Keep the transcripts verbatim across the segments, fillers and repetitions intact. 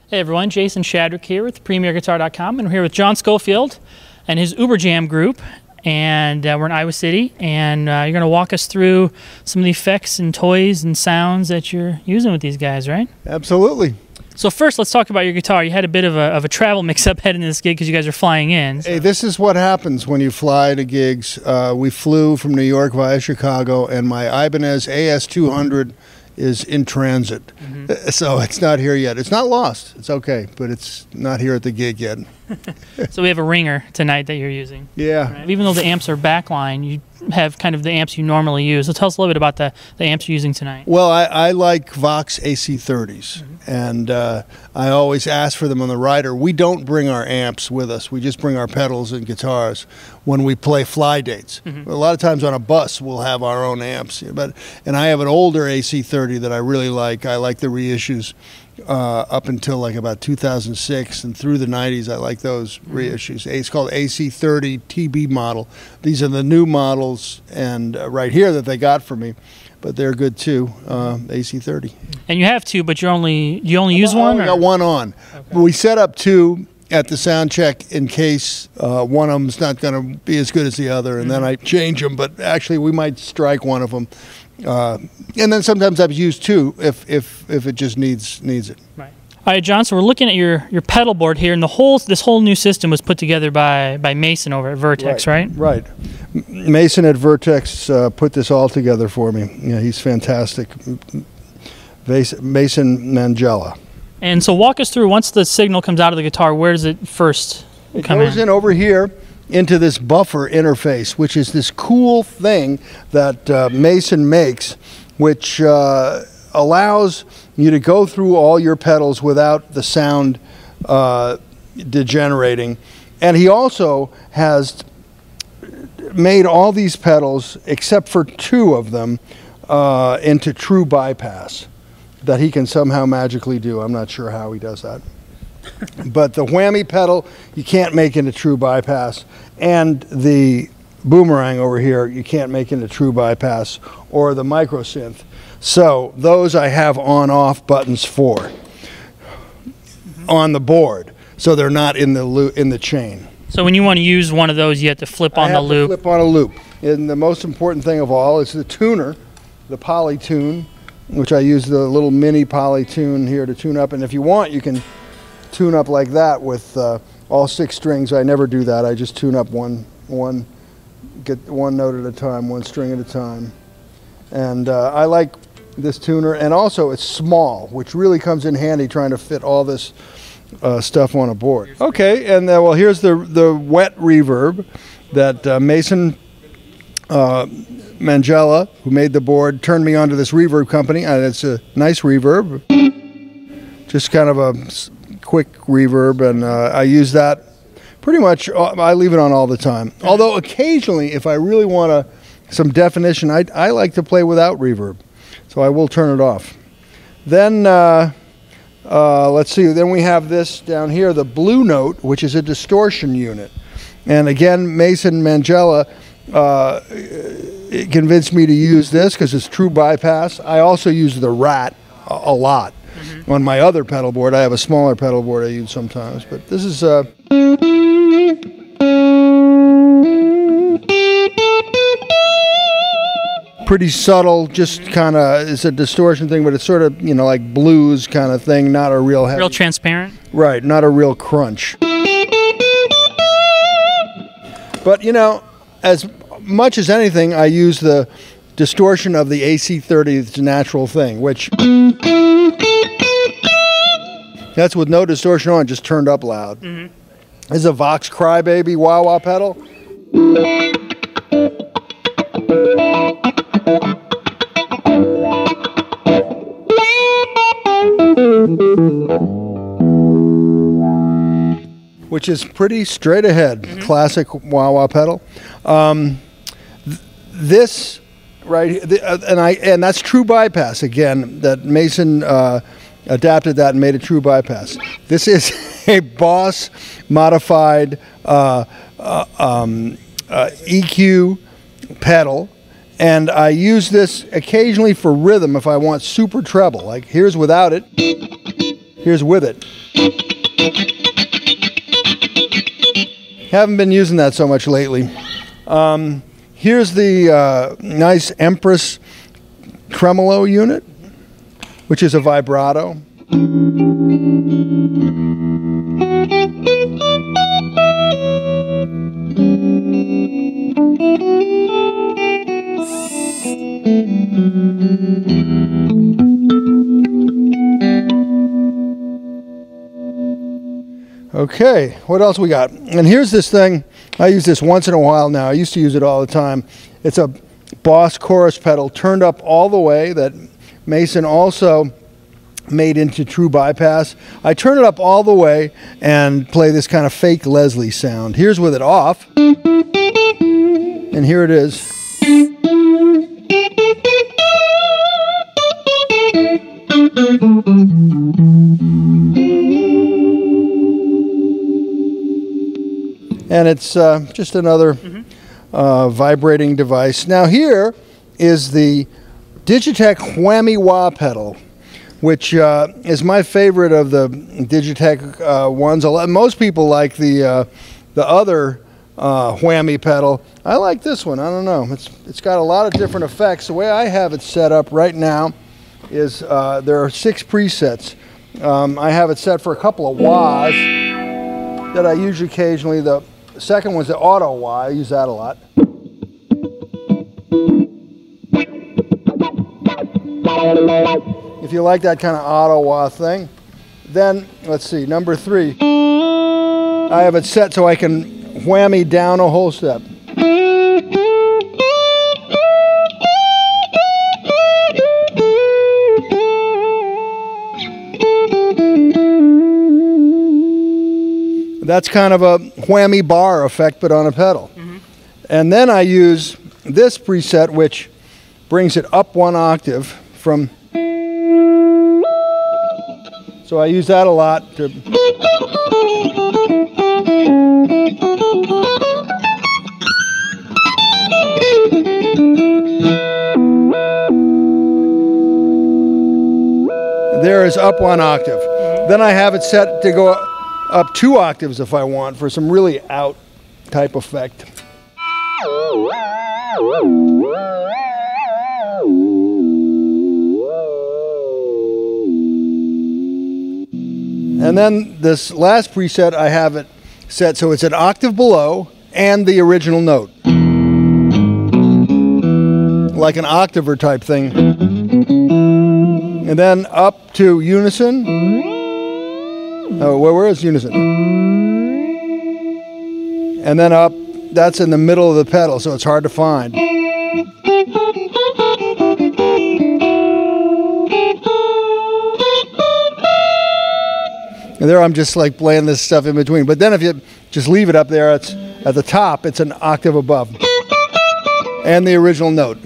Hey everyone, Jason Shadrick here with Premier Guitar dot com, and we're here with John Schofield and his Uber Jam group, and uh, we're in Iowa City, and uh, you're going to walk us through some of the effects and toys and sounds that you're using with these guys, right? Absolutely. So first, let's talk about your guitar. You had a bit of a, of a travel mix-up heading to this gig because you guys are flying in. So. Hey, this is what happens when you fly to gigs. Uh, we flew from New York via Chicago, and my Ibanez A S two hundred is in transit. Mm-hmm. So it's not here yet. It's not lost. It's okay, but it's not here at the gig yet. So we have a ringer tonight that you're using. Yeah. Right? Even though the amps are backline, you have kind of the amps you normally use. So tell us a little bit about the, the amps you're using tonight. Well, I, I like Vox A C thirties, mm-hmm. and uh, I always ask for them on the rider. We don't bring our amps with us. We just bring our pedals and guitars when we play fly dates. Mm-hmm. A lot of times on a bus, we'll have our own amps. But And I have an older A C thirty that I really like. I like the reissues. Uh, up until like about two thousand six and through the nineties, I like those reissues. It's called A C thirty T B model. These are the new models, and uh, right here that they got for me, but they're good too. Uh, A C thirty. And you have two, but you only you only use I one. I or? got one on. Okay. We set up two at the sound check in case uh, one of them's not going to be as good as the other, and mm-hmm. then I change them. But actually, we might strike one of them. Uh, and then sometimes I've used two if if if it just needs needs it. Right. All right, John. So we're looking at your your pedal board here, and the whole this whole new system was put together by by Mason over at Vertex, right? Right. right. Mason at Vertex uh, put this all together for me. Yeah, he's fantastic. Mason Mangella. And so walk us through, once the signal comes out of the guitar, where does it first it come in? It goes in over here into this buffer interface, which is this cool thing that uh, Mason makes, which uh, allows you to go through all your pedals without the sound uh, degenerating. And he also has made all these pedals, except for two of them, uh, into true bypass that he can somehow magically do. I'm not sure how he does that. But the whammy pedal, you can't make into true bypass. And the boomerang over here, you can't make into true bypass, or the micro synth. So those I have on-off buttons for mm-hmm. on the board, so they're not in the loop, in the chain. So when you want to use one of those, you have to flip on I have the loop. To flip on a loop. And the most important thing of all is the tuner, the Polytune, which I use the little mini Polytune here to tune up. And if you want, you can tune up like that with uh, all six strings. I never do that. I just tune up one, one, get one note at a time, one string at a time. And uh, I like this tuner, and also it's small, which really comes in handy trying to fit all this uh, stuff on a board. Okay, and uh, well, here's the the wet reverb that uh, Mason uh, Mangella, who made the board, turned me on to this reverb company, and it's a nice reverb. Just kind of a quick reverb, and uh, I use that pretty much. I leave it on all the time. Although occasionally, if I really want to some definition, I, I like to play without reverb, so I will turn it off. Then uh, uh, let's see. Then we have this down here, the Blue Note, which is a distortion unit, and again, Mason Mangella uh, convinced me to use this because it's true bypass. I also use the Rat a, a lot. Mm-hmm. On my other pedal board, I have a smaller pedal board I use sometimes, but this is uh, pretty subtle, just kind of, it's a distortion thing, but it's sort of, you know, like blues kind of thing, not a real heavy. Real transparent? Right, not a real crunch. But, you know, as much as anything, I use the distortion of the A C thirty, it's a natural thing, which that's with no distortion on, just turned up loud. Mm-hmm. This is a Vox Crybaby wah-wah pedal. Which is pretty straight ahead, mm-hmm. classic wah-wah pedal. Um, th this right, th uh, and I and that's true bypass again. That Mason uh, adapted that and made a true bypass. This is a Boss modified uh, uh, um, uh, E Q pedal, and I use this occasionally for rhythm if I want super treble. Like here's without it, here's with it. Haven't been using that so much lately. Um, here's the uh, nice Empress tremolo unit, which is a vibrato. Okay, what else we got? And here's this thing. I use this once in a while now. I used to use it all the time. It's a Boss chorus pedal turned up all the way that Mason also made into true bypass. I turn it up all the way and play this kind of fake Leslie sound. Here's with it off. And here it is. And it's uh, just another mm-hmm. uh, vibrating device. Now here is the Digitech Whammy Wah pedal, which uh, is my favorite of the Digitech uh, ones. A lot, most people like the uh, the other uh, whammy pedal. I like this one. I don't know. It's it's got a lot of different effects. The way I have it set up right now is uh, there are six presets. Um, I have it set for a couple of wahs that I use occasionally. The second one's the auto wah. I use that a lot. If you like that kind of auto wah thing, then let's see, number three. I have it set so I can whammy down a whole step. That's kind of a whammy bar effect, but on a pedal. Mm-hmm. And then I use this preset, which brings it up one octave from. So I use that a lot to. There is up one octave. Mm-hmm. Then I have it set to go up two octaves if I want for some really out type effect. And then this last preset, I have it set so it's an octave below and the original note. Like an octaver type thing. And then up to unison. Oh, where, where is unison? And then up, that's in the middle of the pedal, so it's hard to find. And there I'm just like playing this stuff in between. But then if you just leave it up there, it's at the top, it's an octave above. And the original note.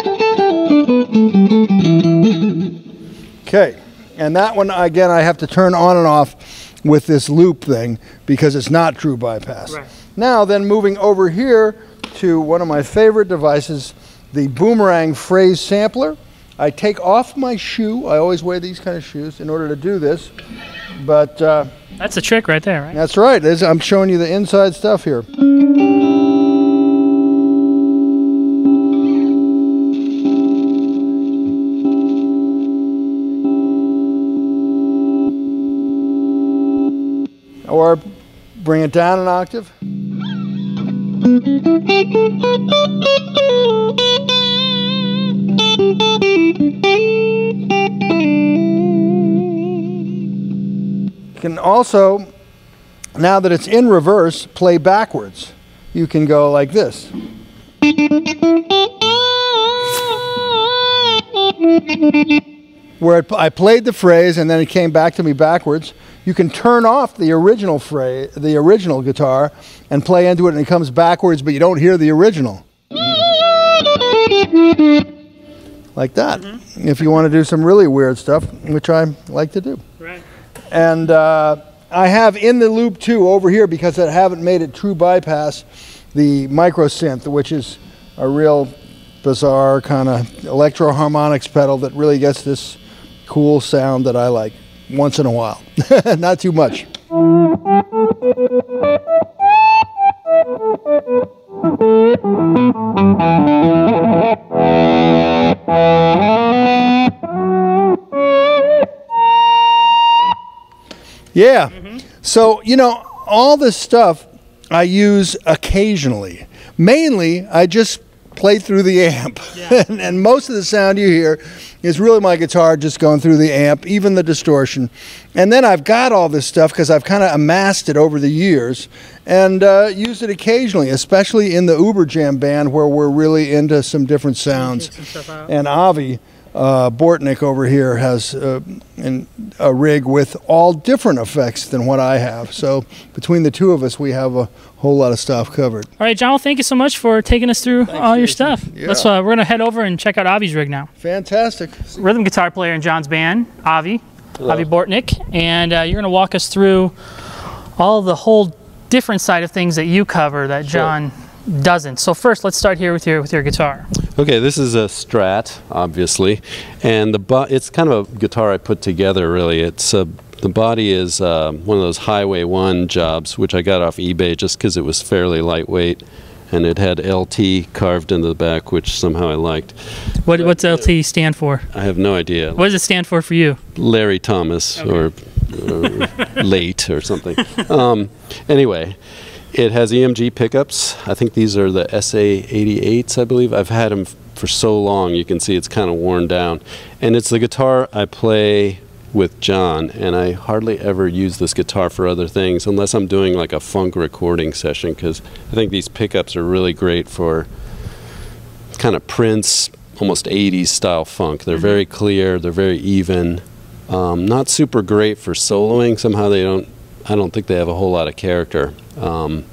Okay. And that one, again, I have to turn on and off with this loop thing because it's not true bypass. Right. Now, then moving over here to one of my favorite devices, the Boomerang phrase sampler. I take off my shoe. I always wear these kind of shoes in order to do this. But uh, that's a trick right there, right? That's right. I'm showing you the inside stuff here. Or bring it down an octave. You can also, now that it's in reverse, play backwards. You can go like this. Where it, I played the phrase and then it came back to me backwards. You can turn off the original phrase, the original guitar, and play into it and it comes backwards, but you don't hear the original. Like that. Mm-hmm. If you want to do some really weird stuff, which I like to do. Right. And uh, I have in the loop too over here, because I haven't made it true bypass, the micro synth, which is a real bizarre kind of electro harmonics pedal that really gets this cool sound that I like. once in a while. Not too much. Yeah. Mm-hmm. So, you know, all this stuff I use occasionally. Mainly, I just play through the amp. Yeah. and, and most of the sound you hear is really my guitar just going through the amp, even the distortion. And then I've got all this stuff because I've kind of amassed it over the years and uh, used it occasionally, especially in the Uber Jam band where we're really into some different sounds. Some and Avi uh, Bortnick over here has uh, an, a rig with all different effects than what I have. So between the two of us, we have a whole lot of stuff covered. All right, John, well, thank you so much for taking us through Thanks, all your Jason. stuff. Yeah. Let's, uh, we're going to head over and check out Avi's rig now. Fantastic. Rhythm guitar player in John's band, Avi, Hello. Avi Bortnick, and uh, you're going to walk us through all the whole different side of things that you cover that John sure. doesn't. So first, let's start here with your with your guitar. Okay, this is a Strat, obviously, and the bo it's kind of a guitar I put together. Really, it's a the body is uh, one of those Highway One jobs, which I got off eBay just because it was fairly lightweight, and it had L T carved into the back, which somehow I liked. What what's L T stand for? I have no idea. What does it stand for for you? Larry Thomas, okay. or, or late or something. Um, anyway, it has E M G pickups. I think these are the S A eighty-eights, I believe. I've had them for so long, you can see it's kind of worn down. And it's the guitar I play with John, and I hardly ever use this guitar for other things unless I'm doing like a funk recording session, because I think these pickups are really great for kind of Prince, almost eighties style funk. They're very clear, they're very even. Um, not super great for soloing. Somehow they don't, I don't think they have a whole lot of character. Um,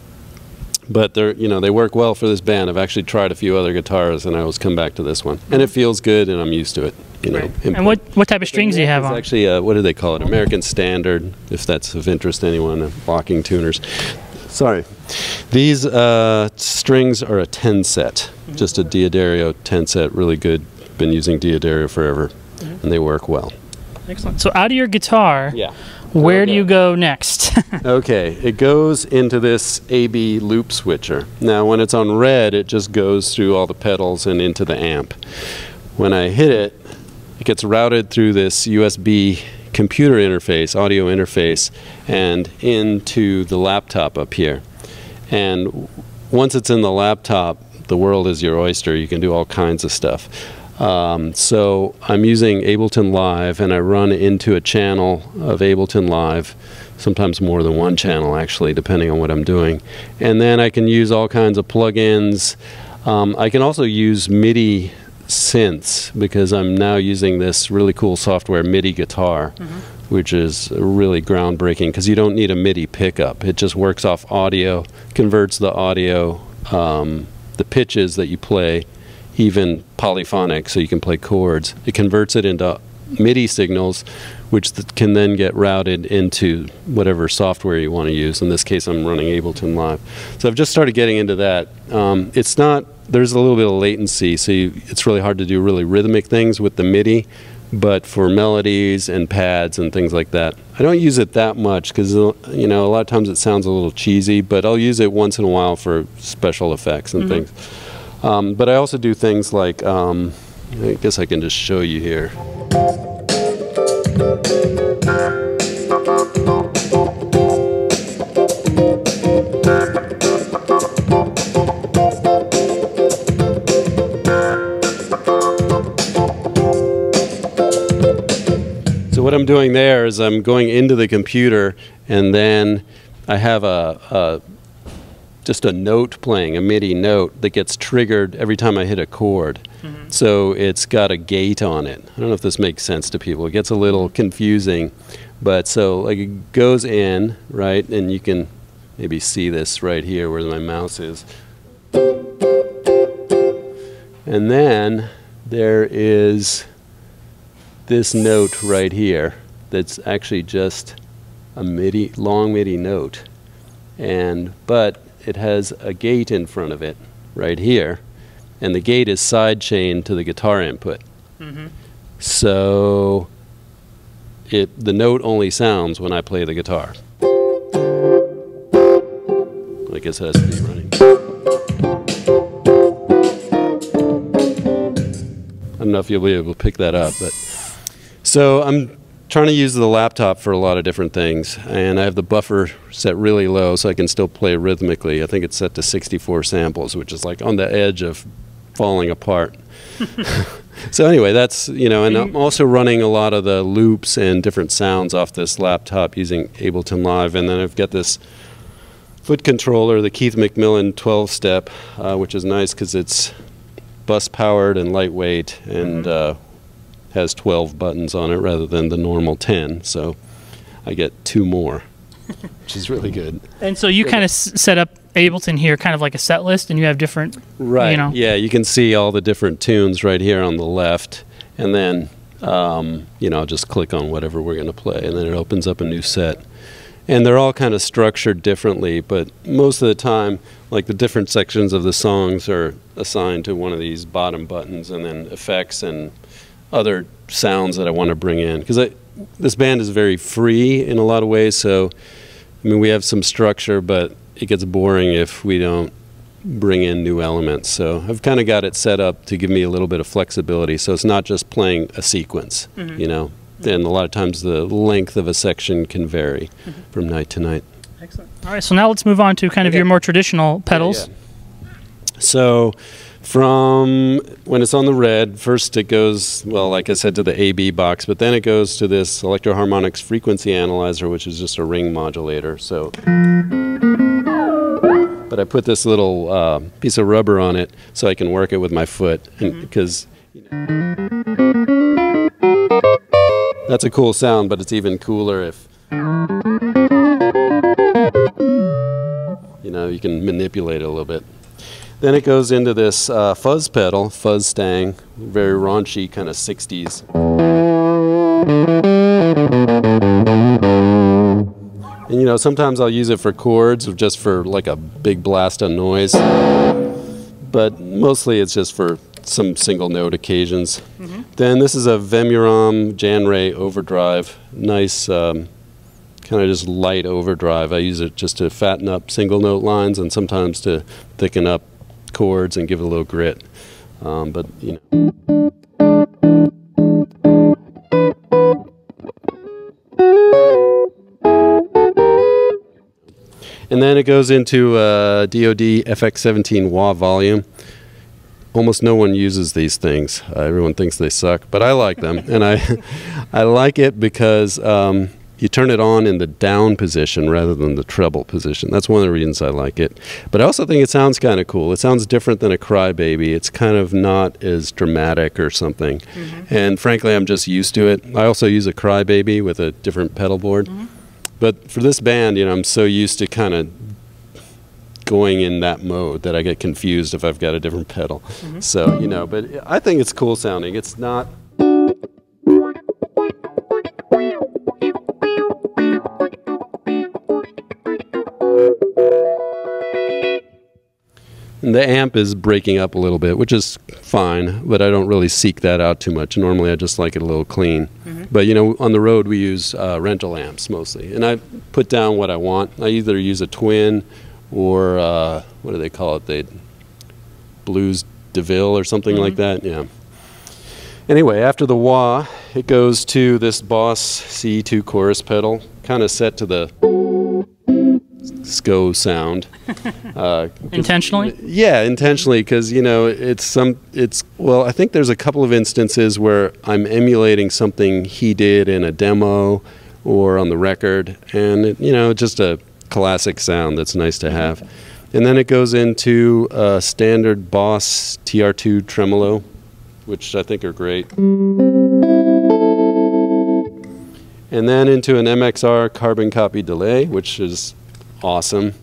but they're, you know, they work well for this band. I've actually tried a few other guitars, and I always come back to this one, and it feels good, and I'm used to it. You know. Right. And what what type of strings do you have on? It's actually uh, what do they call it? American Standard, if that's of interest to anyone. Uh, locking tuners. Sorry, these uh, strings are a ten set, mm-hmm. just a Diodario ten set, really good. Been using Diodario forever, mm-hmm. and they work well. Excellent. So out of your guitar, yeah. where okay. do you go next? Okay, it goes into this A B loop switcher. Now when it's on red, it just goes through all the pedals and into the amp. When I hit it, it gets routed through this U S B computer interface, audio interface, and into the laptop up here. And once it's in the laptop, the world is your oyster. You can do all kinds of stuff. Um, so I'm using Ableton Live, and I run into a channel of Ableton Live, sometimes more than one channel actually, depending on what I'm doing. And then I can use all kinds of plugins. Um, I can also use MIDI synths, because I'm now using this really cool software, MIDI Guitar, mm-hmm. which is really groundbreaking because you don't need a MIDI pickup. It just works off audio, converts the audio, um, the pitches that you play, even polyphonic, so you can play chords. It converts it into MIDI signals, which th can then get routed into whatever software you want to use. In this case, I'm running Ableton Live. So I've just started getting into that. Um, it's not, there's a little bit of latency, so you, it's really hard to do really rhythmic things with the MIDI, but for melodies and pads and things like that, I don't use it that much because, you know, a lot of times it sounds a little cheesy, but I'll use it once in a while for special effects and mm-hmm. things. Um, but I also do things like, um, I guess I can just show you here. So what I'm doing there is I'm going into the computer, and then I have a, a just a note playing, a MIDI note that gets triggered every time I hit a chord. Mm-hmm. So it's got a gate on it. I don't know if this makes sense to people. It gets a little confusing, but so like it goes in, right, and you can maybe see this right here where my mouse is. And then there is this note right here that's actually just a MIDI, long MIDI note. And, but it has a gate in front of it right here, and the gate is side chained to the guitar input. Mm-hmm. So it the note only sounds when I play the guitar. I guess it has to be running. I don't know if you'll be able to pick that up, but so I'm trying to use the laptop for a lot of different things, and I have the buffer set really low so I can still play rhythmically. I think it's set to sixty-four samples, which is like on the edge of falling apart. So anyway, that's, you know, and I'm also running a lot of the loops and different sounds off this laptop using Ableton Live, and then I've got this foot controller, the Keith McMillan twelve step, uh, which is nice because it's bus powered and lightweight, and uh, has twelve buttons on it rather than the normal ten, so I get two more, which is really good. And so you kind of s- set up Ableton here kind of like a set list, and you have different, right, you know. Yeah, you can see all the different tunes right here on the left, and then um, you know, I'll just click on whatever we're going to play, and then it opens up a new set. And they're all kind of structured differently, but most of the time, like the different sections of the songs are assigned to one of these bottom buttons, and then effects and other sounds that I want to bring in. Because this band is very free in a lot of ways, so I mean, we have some structure, but it gets boring if we don't bring in new elements. So I've kind of got it set up to give me a little bit of flexibility, so it's not just playing a sequence, mm-hmm. you know. And a lot of times the length of a section can vary mm-hmm. from night to night. Excellent. All right, so now let's move on to kind of okay. your more traditional pedals. Yeah, yeah. So from when it's on the red, first it goes, well, like I said, to the A B box, but then it goes to this Electro Harmonics frequency analyzer, which is just a ring modulator. So, but I put this little uh, piece of rubber on it so I can work it with my foot, because mm-hmm. you know, that's a cool sound, but it's even cooler if, you know, you can manipulate it a little bit. Then it goes into this uh, fuzz pedal, fuzz stang, very raunchy kind of sixties. And you know, sometimes I'll use it for chords or just for like a big blast of noise, but mostly it's just for some single note occasions. Mm-hmm. Then this is a Vemuram Jan Ray overdrive, nice um, kind of just light overdrive. I use it just to fatten up single note lines and sometimes to thicken up chords and give it a little grit. Um, but you know. And then it goes into a D O D F X seventeen wah volume. Almost no one uses these things. Uh, everyone thinks they suck, but I like them. And I I like it because um, you turn it on in the down position rather than the treble position. That's one of the reasons I like it. But I also think it sounds kind of cool. It sounds different than a Crybaby. It's kind of not as dramatic or something. Mm-hmm. And frankly, I'm just used to it. I also use a Crybaby with a different pedal board. Mm-hmm. But for this band, you know, I'm so used to kind of going in that mode that I get confused if I've got a different pedal. Mm-hmm. So, you know, but I think it's cool sounding. It's not... And the amp is breaking up a little bit, which is fine, but I don't really seek that out too much. Normally I just like it a little clean. Mm-hmm. But, you know, on the road we use uh, rental amps mostly. And I put down what I want. I either use a Twin or, uh, what do they call it? They Blues DeVille or something mm-hmm. like that. Yeah. Anyway, after the wah, it goes to this Boss C E two chorus pedal, kind of set to the S C O sound. Uh, intentionally? Yeah, intentionally, because, you know, it's some, it's, well, I think there's a couple of instances where I'm emulating something he did in a demo or on the record, and, it, you know, just a classic sound that's nice to have. And then it goes into a standard Boss T R two tremolo, which I think are great. And then into an M X R carbon copy delay, which is awesome.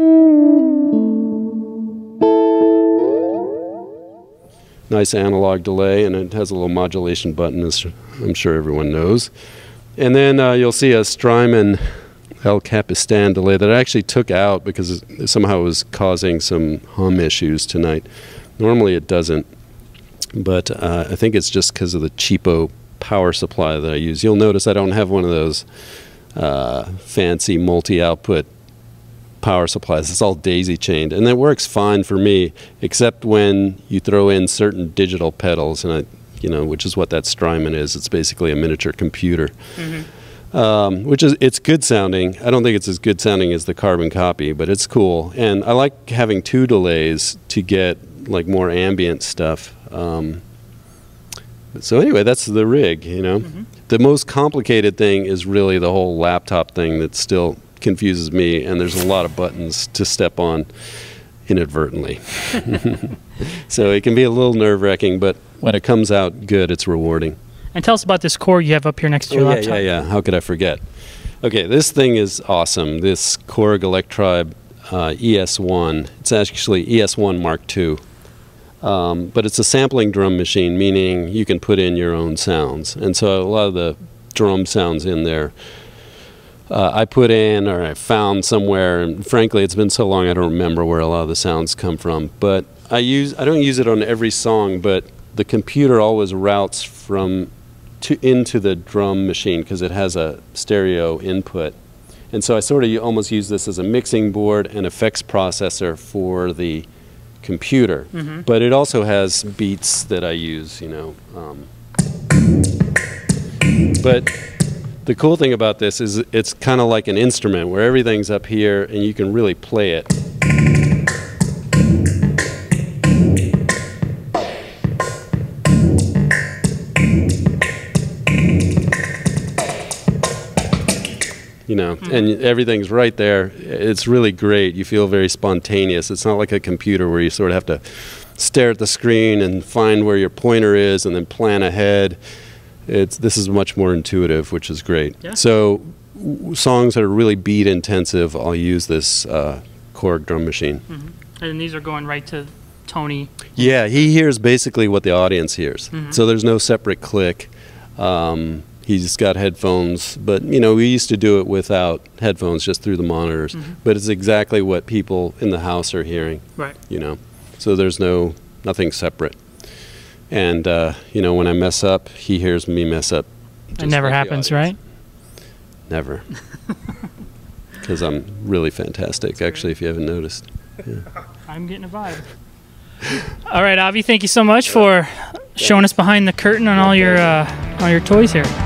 Nice analog delay, and it has a little modulation button, as I'm sure everyone knows. And then uh, you'll see a Strymon El Capistan delay that I actually took out because it somehow was causing some hum issues tonight. Normally it doesn't, but uh, I think it's just because of the cheapo power supply that I use. You'll notice I don't have one of those uh, fancy multi-output power supplies. It's all daisy chained, and it works fine for me, except when you throw in certain digital pedals, and I, you know, which is what that Strymon is. It's basically a miniature computer. Mm-hmm. Um, which is, it's good sounding. I don't think it's as good sounding as the carbon copy, but it's cool. And I like having two delays to get like more ambient stuff. Um, so anyway, that's the rig, you know. Mm-hmm. The most complicated thing is really the whole laptop thing that still confuses me, and there's a lot of buttons to step on inadvertently. So it can be a little nerve-wracking, but when it comes out good, it's rewarding. And tell us about this Korg you have up here next to your oh, yeah, laptop. Yeah, yeah, How could I forget? Okay, this thing is awesome. This Korg Electribe uh, E S one. It's actually E S one Mark two. Um, but it's a sampling drum machine, meaning you can put in your own sounds. And so a lot of the drum sounds in there uh, I put in or I found somewhere. And frankly, it's been so long I don't remember where a lot of the sounds come from. But I use I don't use it on every song, but the computer always routes from to into the drum machine because it has a stereo input. And so I sort of almost use this as a mixing board and effects processor for the computer. Mm-hmm. But it also has beats that I use, you know. Um, but the cool thing about this is it's kind of like an instrument where everything's up here and you can really play it. You know, mm-hmm. and everything's right there. It's really great. You feel very spontaneous. It's not like a computer where you sort of have to stare at the screen and find where your pointer is and then plan ahead. It's this is much more intuitive, which is great. Yeah. So w- songs that are really beat intensive, I'll use this uh, Korg drum machine. Mm-hmm. And these are going right to Tony. Yeah, he hears basically what the audience hears. Mm-hmm. So there's no separate click. Um, He's got headphones, but you know we used to do it without headphones, just through the monitors. Mm-hmm. But it's exactly what people in the house are hearing. Right. You know, so there's no nothing separate. And uh, you know, when I mess up, he hears me mess up. It never like happens, right? Never. Because I'm really fantastic, actually. If you haven't noticed. Yeah. I'm getting a vibe. All right, Avi. Thank you so much for showing us behind the curtain on all your uh, all your toys here.